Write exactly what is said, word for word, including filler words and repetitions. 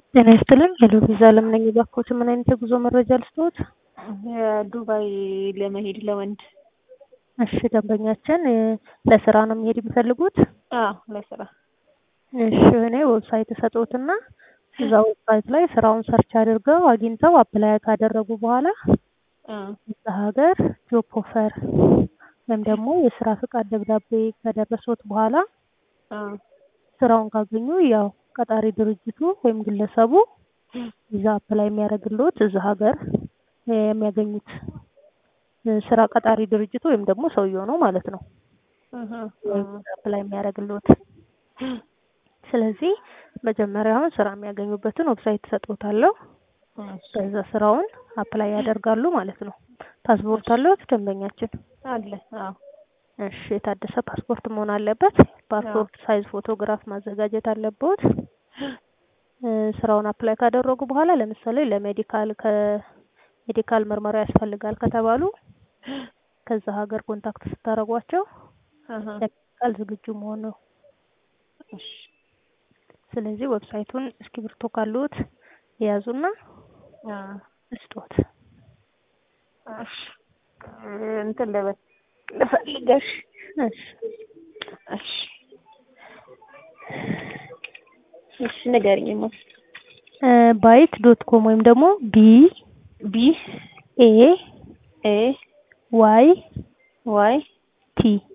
ጤና ይስጥልኝ ሄሎ ቪዛ አለም ነኝ። እባክዎት ምን አይነት የጉዞ መረጃ ልስጥዎት? ዱባይ ለመሄድ ለወንድ። እሺ ደንበኛችን ለስራ ነው መሄድ የሚፈልጉት? አዎ ለስራ። እሺ እኔ ዌብሳይት እሰጥዎትና እዛ ዌብሳይት ላይ ስራውን ሰርች አድርገው አግኝተው አፕላይ ካደረጉ በኋላ እዛ ሀገር ጆብ ኦፈር ወይም ደግሞ የስራ ፍቃድ ደብዳቤ ከደረሱት በኋላ ስራውን ካገኙ ያው ቀጣሪ ድርጅቱ ወይም ግለሰቡ እዛ አፕላይ የሚያደርግልዎት እዛ ሀገር የሚያገኙት ስራ ቀጣሪ ድርጅቱ ወይም ደግሞ ሰውየው ነው ማለት ነው አፕላይ የሚያደርግልዎት። ስለዚህ መጀመሪያ አሁን ስራ የሚያገኙበትን ዌብሳይት እሰጥዎታለሁ። ከዛ ስራውን አፕላይ ያደርጋሉ ማለት ነው። ፓስፖርት አለዎት ደንበኛችን? አለ። አዎ። እሺ የታደሰ ፓስፖርት መሆን አለበት። ፓስፖርት ሳይዝ ፎቶግራፍ ማዘጋጀት አለበት። ስራውን አፕላይ ካደረጉ በኋላ ለምሳሌ ለሜዲካል ከሜዲካል ምርመራ ያስፈልጋል ከተባሉ ከዛ ሀገር ኮንታክት ስታረጓቸው ለሜዲካል ዝግጁ መሆን ነው። እሺ ስለዚህ ዌብሳይቱን እስክሪብቶ ካሉት ያዙና እስጦት። እሺ እንትን ለበ ልፈልገሽ። እሺ እሺ እሺ ንገሪኝማ። ባይት ዶት ኮም ወይም ደግሞ ቢ ቢ ኤ ኤ ዋይ ዋይ ቲ